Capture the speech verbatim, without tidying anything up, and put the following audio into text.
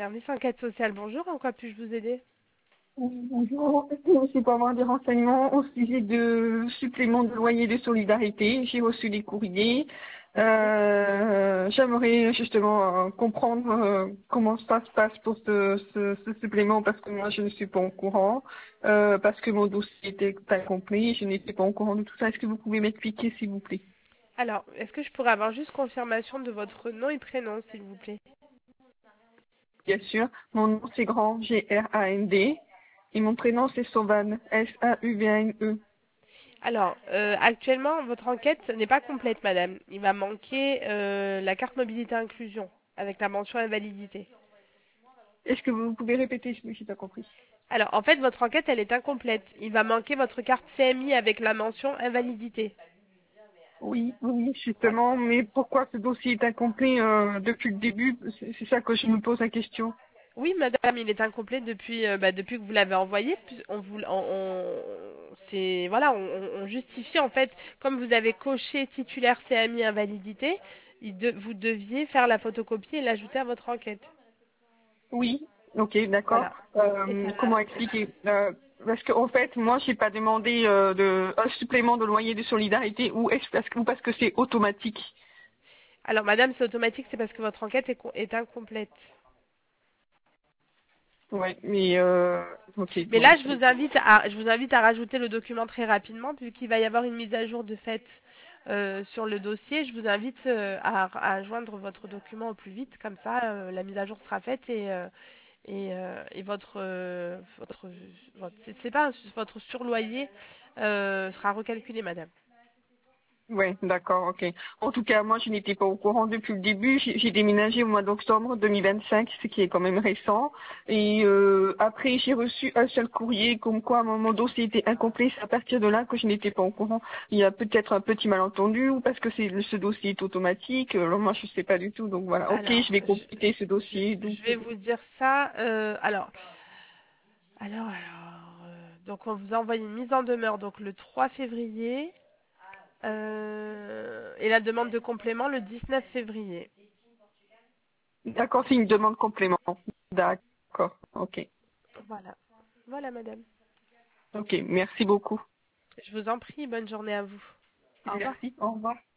Service enquête sociale, bonjour, en quoi puis-je vous aider? Oui, bonjour, c'est pour avoir des renseignements au sujet de supplément de loyer de solidarité. J'ai reçu des courriers. Oui. Euh, J'aimerais justement euh, comprendre euh, comment ça se passe pour ce, ce, ce supplément parce que moi je ne suis pas au courant, euh, parce que mon dossier était incomplet, je n'étais pas au courant de tout ça. Est-ce que vous pouvez m'expliquer s'il vous plaît? Alors, est-ce que je pourrais avoir juste confirmation de votre nom et prénom, s'il vous plaît? Bien sûr, mon nom c'est Grand, G R A N D, et mon prénom c'est Sauvan, S A U V A N E. Alors, euh, actuellement, votre enquête n'est pas complète, madame. Il va manquer euh, la carte mobilité inclusion, avec la mention invalidité. Est-ce que vous pouvez répéter? Je n'ai pas compris. Alors, en fait, votre enquête, elle est incomplète. Il va manquer votre carte C M I avec la mention invalidité. Oui, oui, Voilà. justement, mais pourquoi ce dossier est incomplet euh, depuis le début? C'est c'est ça que je me pose la question. Oui, madame, il est incomplet depuis, euh, bah, depuis que vous l'avez envoyé. puis On vous, on, on- c'est, voilà, on, on- on justifie en fait, comme vous avez coché titulaire C M I invalidité, il de- vous deviez faire la photocopie et l'ajouter à votre enquête. Oui, ok, d'accord. Voilà. Et Euh, ça comment va. expliquer? Euh, Parce qu'en fait, moi, j'ai pas demandé euh, de, un supplément de loyer de solidarité ou est-ce parce que, ou parce que c'est automatique. Alors, madame, c'est automatique, c'est parce que votre enquête est, co- est incomplète. Ouais, mais euh, ok, Mais bon. là, je vous invite à, je vous invite à rajouter le document très rapidement, puisqu'il va y avoir une mise à jour de fait euh, sur le dossier. Je vous invite euh, à, à joindre votre document au plus vite, comme ça, euh, la mise à jour sera faite et, euh, et, euh, et votre, euh, votre, votre c'est c'est pas un- votre surloyer euh, sera recalculé, madame. Ouais, d'accord, ok. En tout cas, moi, je n'étais pas au courant depuis le début. J'ai j'ai déménagé au mois d'octobre deux mille vingt-cinq, ce qui est quand même récent. Et euh, après, j'ai reçu un seul courrier comme quoi mon, mon dossier était incomplet. C'est à partir de là que je n'étais pas au courant. Il y a peut-être un petit malentendu ou parce que c'est ce dossier est automatique. Alors moi, je sais pas du tout. Donc voilà, ok, Alors, je vais je, compléter ce je, dossier. Donc, je vais vous dire ça. euh, alors, alors, alors. euh, donc, on vous a envoyé une mise en demeure donc le trois février. Euh, et la demande de complément le dix-neuf février. d'accord, c'est une demande complément. D'accord, ok. Voilà. Voilà, madame. Ok, merci beaucoup. Je vous en prie, bonne journée à vous. Au revoir. Merci, au revoir.